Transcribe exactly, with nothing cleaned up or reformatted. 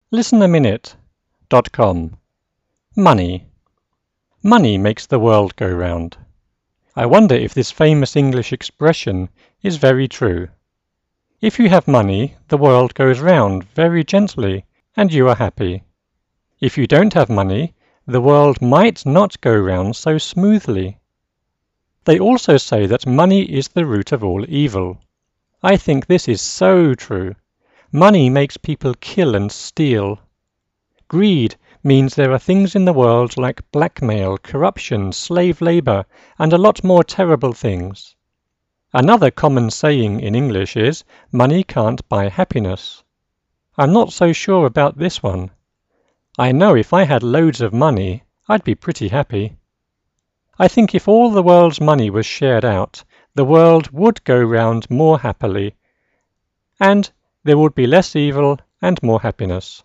listen a minute dot com. Money. Money makes the world go round. I wonder if this famous English expression is very true. If you have money, the world goes round very gently, and you are happy. If you don't have money, the world might not go round so smoothly. They also say that money is the root of all evil. I think this is so true. Money makes people kill and steal. Greed means there are things in the world like blackmail, corruption, slave labor, and a lot more terrible things. Another common saying in English is, money can't buy happiness. I'm not so sure about this one. I know if I had loads of money, I'd be pretty happy. I think if all the world's money was shared out, the world would go round more happily, and there would be less evil and more happiness.